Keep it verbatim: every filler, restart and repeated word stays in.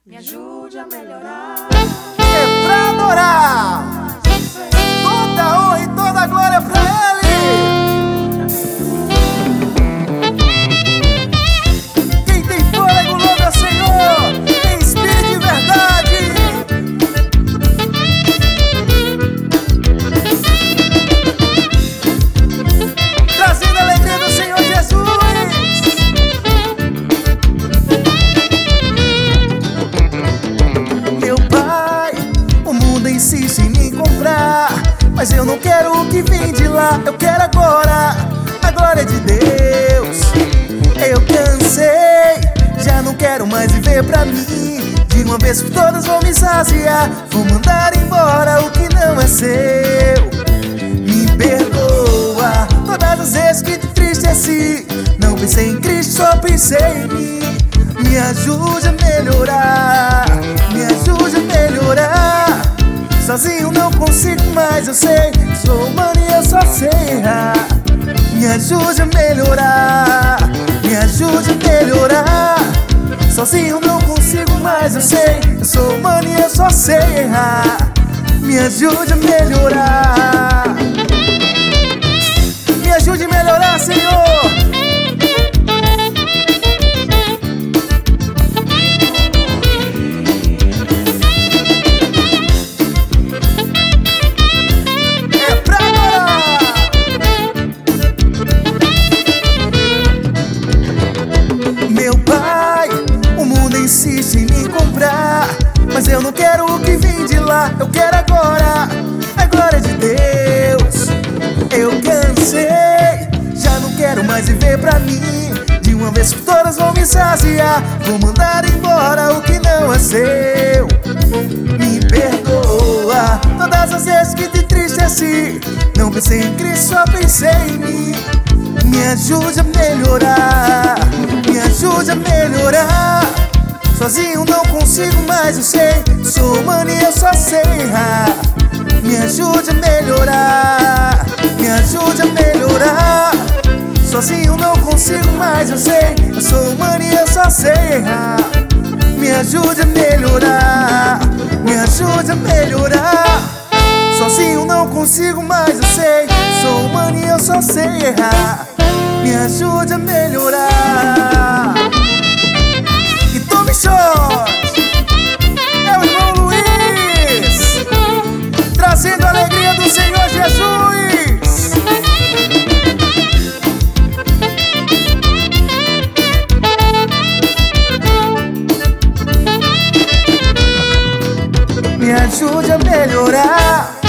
Me ajude a melhorar. É pra adorar. Toda honra e toda a glória pra Ele. Quem tem fôlego louva ao Senhor. Tem espírito de verdade. Trazendo a alegria do Senhor Jesus. Meu Pai, o mundo insiste em me comprar, mas eu não quero o que vem de lá. Eu quero agora a glória de Deus. Eu cansei, já não quero mais viver pra mim. De uma vez por todas vou me saciar. Vou mandar embora o que não é seu. Me perdoa todas as vezes que te entristeci. Não pensei em Cristo, só pensei em mim. Me ajude a melhorar, me ajude a melhorar. Sozinho não consigo mais, eu sei. Sou humano e eu só sei errar. Me ajude a melhorar, me ajude a melhorar. Sozinho não consigo mais, eu sei. Eu sou humano e eu só sei errar. Me ajude a melhorar. Me ajude a melhorar, Senhor. Meu Pai, o mundo insiste em me comprar, mas eu não quero o que vem de lá. Eu quero agora a glória de Deus. Eu cansei, já não quero mais viver pra mim. De uma vez por todas vou me saciar. Vou mandar embora o que não é seu. Me perdoa todas as vezes que te entristeci. Não pensei em Cristo, só pensei em mim. Me ajude a melhorar, me ajude a melhorar. Sozinho não consigo mais, eu sei. Sou humano e eu só sei errar. Me ajude a melhorar, me ajude a melhorar. Sozinho não consigo mais, eu sei. Eu sou humano e eu só sei errar. Me ajude a melhorar, me ajude a melhorar. Sozinho não consigo mais, eu sei. Sou humano e eu só sei errar. Me ajude a melhorar. E tome shot. É o irmão Luiz, trazendo a alegria do Senhor Jesus. Me ajude a melhorar.